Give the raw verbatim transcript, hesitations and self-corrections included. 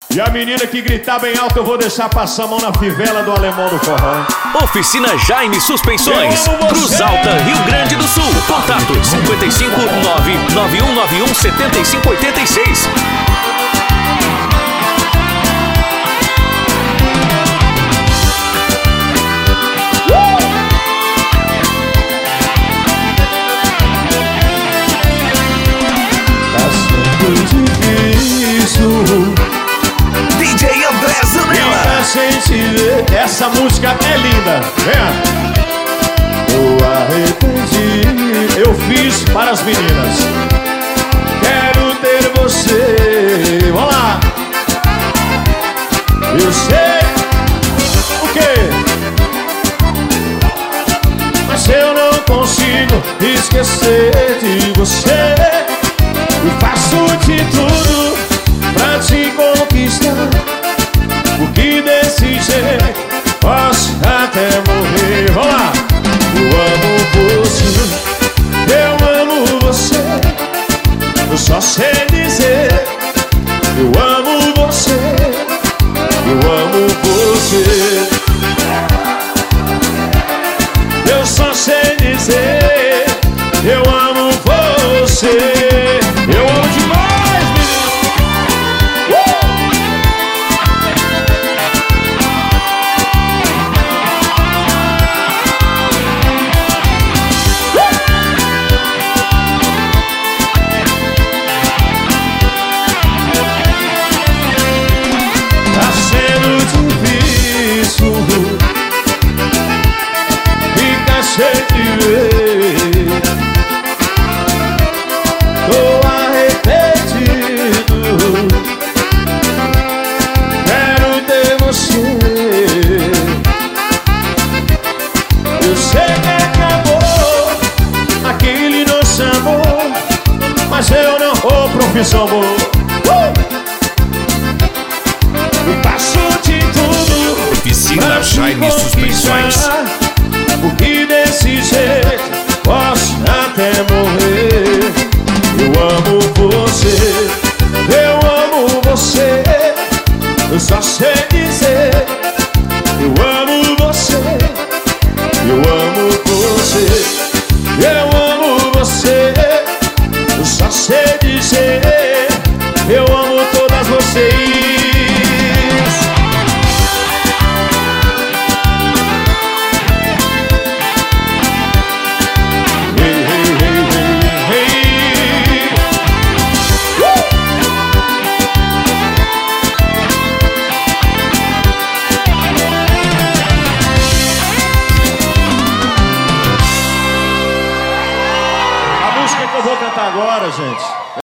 E a menina que gritar bem alto, eu vou deixar passar a mão na fivela do alemão do forró. Oficina Jaime Suspensões, Cruz Alta, Rio Grande do Sul. Contato cinquenta e cinco, nove nove um nove um sete cinco oito seis. D J André Zanella. Essa música é linda. Vem. Tô arrependido. Eu fiz para as meninas. Quero ter você. Vamos lá. Eu sei o quê? Mas eu não consigo esquecer de você. Eu faço de tudo pra te conquistar, porque desse jeito posso até morrer. Vamos lá! Eu amo você, eu amo você, eu só sei dizer. Eu amo você, eu amo você, eu só sei dizer. Eu amo você. Eu amo demais, menino. Uh! Tá sendo difícil ficar sem te ver. Tô arrependido. Quero ter você. Eu sei que acabou aquele nosso amor, mas eu não vou profissão boa. uh! Eu passo de tudo. Oficina Jaime Suspensões. Porque desse jeito posso até morrer. Eu amo você, eu amo você, eu só sei dizer. Eu amo você, eu amo você, eu amo você, eu só sei dizer. Eu amo todas vocês. Que eu vou cantar agora, gente.